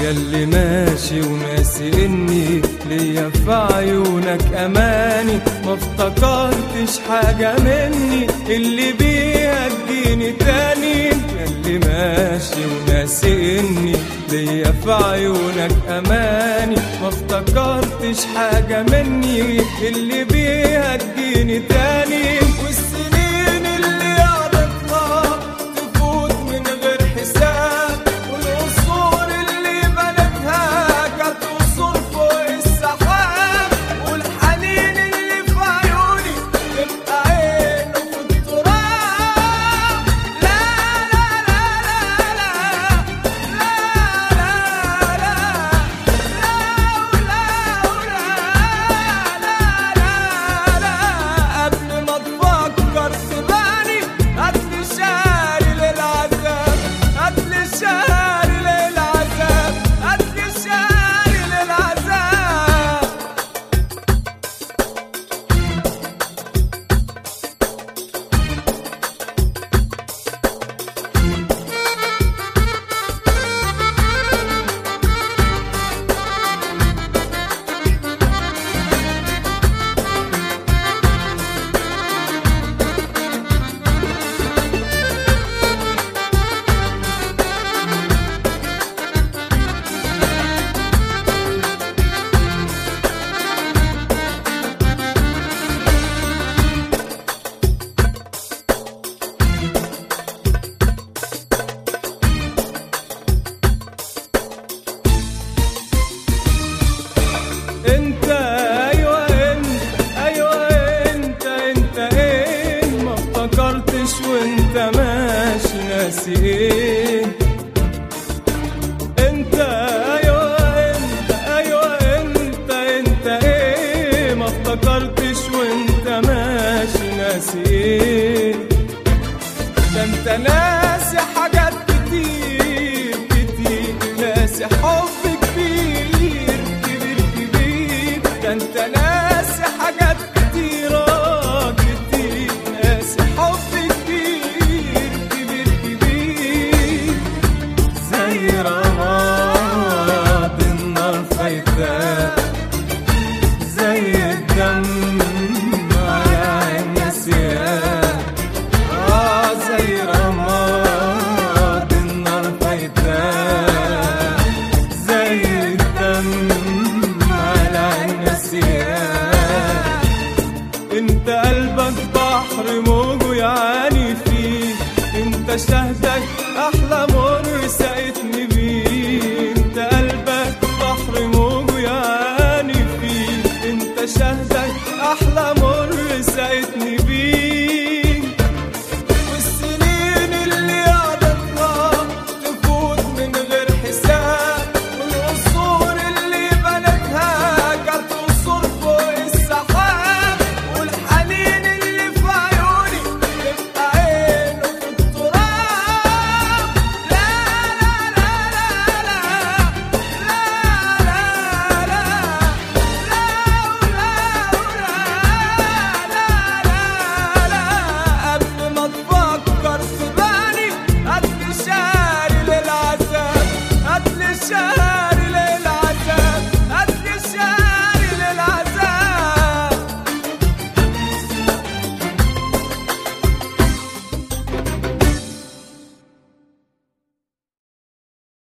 ياللي ماشي وناسي اني ليا في عيونك اماني، ما افتكرتش حاجة مني اللي بيها تجيني تاني. ياللي ماشي وناسي اني ليا في عيونك اماني، ما افتكرتش حاجة مني اللي بيها تجيني تاني. والسنين اللي قضيتها تفوت من غير حساب، والقصور اللي بنتها كانت قصور فوق السحاب، والحنين اللي في عيوني تبقى عينه في التراب. لا لا لا لا لا لا لا لا لا، قبل ما تفكر تباني هاتلي شاري للعذاب، هاتلي شاري للعذاب، هاتلي شاري للعذاب. انت ايوه انت ايه ما افتكرتش وانت ماشي ناسي ايه؟